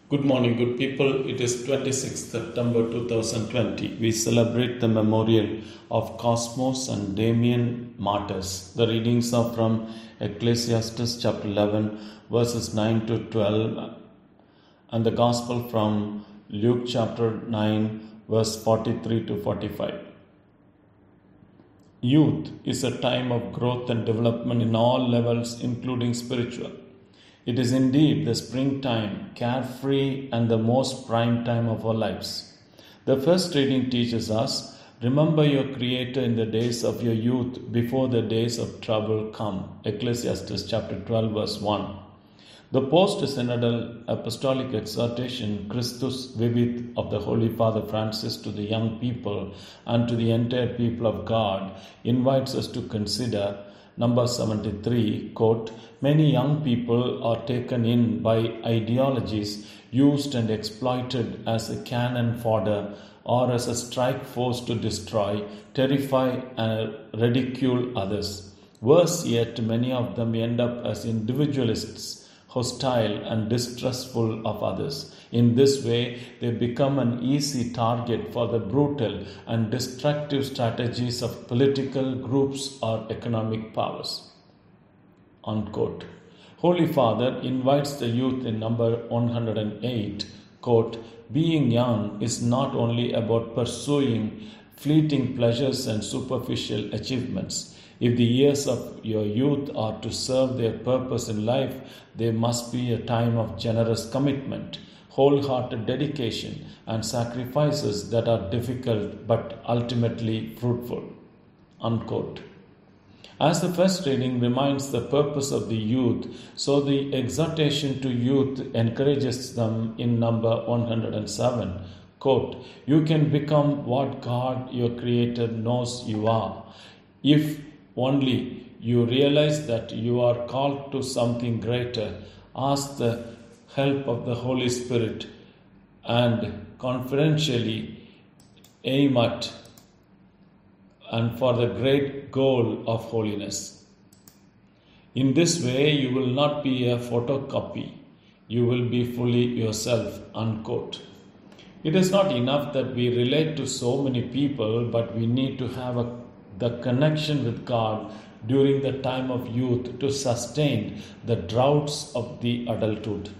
Good morning, good people. It is 26th September 2020. We celebrate the memorial of Cosmos and Damian martyrs. The readings are from Ecclesiastes chapter 11, verses 9 to 12, and the Gospel from Luke chapter 9, verse 43 to 45. Youth is a time of growth and development in all levels, including spiritual. It is indeed the springtime, carefree and the most prime time of our lives. The first reading teaches us, remember your Creator in the days of your youth before the days of trouble come. Ecclesiastes chapter 12 verse 1. The post-synodal apostolic exhortation Christus Vivit of the Holy Father Francis to the young people and to the entire people of God invites us to consider Number 73, quote, many young people are taken in by ideologies used and exploited as a cannon fodder or as a strike force to destroy, terrify and ridicule others. Worse yet, many of them end up as individualists, hostile and distrustful of others. In this way, they become an easy target for the brutal and destructive strategies of political groups or economic powers. Unquote. Holy Father invites the youth in number 108, quote, being young is not only about pursuing fleeting pleasures and superficial achievements. If the years of your youth are to serve their purpose in life, there must be a time of generous commitment, wholehearted dedication, and sacrifices that are difficult but ultimately fruitful. Unquote. As the first reading reminds the purpose of the youth, so the exhortation to youth encourages them in number 107. Quote, you can become what God, your Creator, knows you are, if only you realize that you are called to something greater. Ask the help of the Holy Spirit and confidentially aim at and for the great goal of holiness. In this way, you will not be a photocopy. You will be fully yourself. Unquote. It is not enough that we relate to so many people, but we need to have the connection with God during the time of youth to sustain the droughts of the adulthood.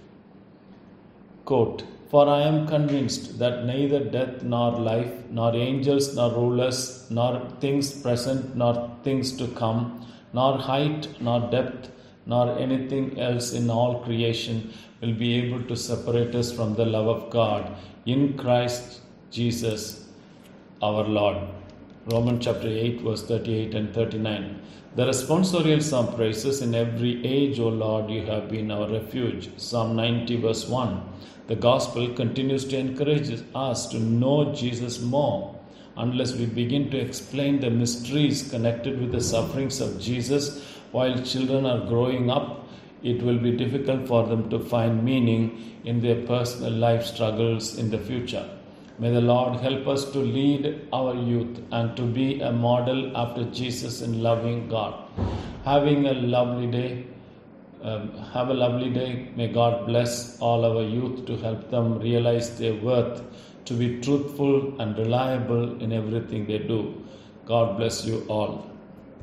Quote, for I am convinced that neither death nor life, nor angels nor rulers, nor things present nor things to come, nor height nor depth, nor anything else in all creation will be able to separate us from the love of God in Christ Jesus our Lord. Romans chapter 8 verse 38 and 39. The responsorial psalm praises, in every age, O Lord, you have been our refuge. Psalm 90 verse 1. The gospel continues to encourage us to know Jesus more. Unless we begin to explain the mysteries connected with the sufferings of Jesus while children are growing up, it will be difficult for them to find meaning in their personal life struggles in the future. May the Lord help us to lead our youth and to be a model after Jesus in loving God. Have a lovely day. May God bless all our youth to help them realize their worth, to be truthful and reliable in everything they do. God bless you all.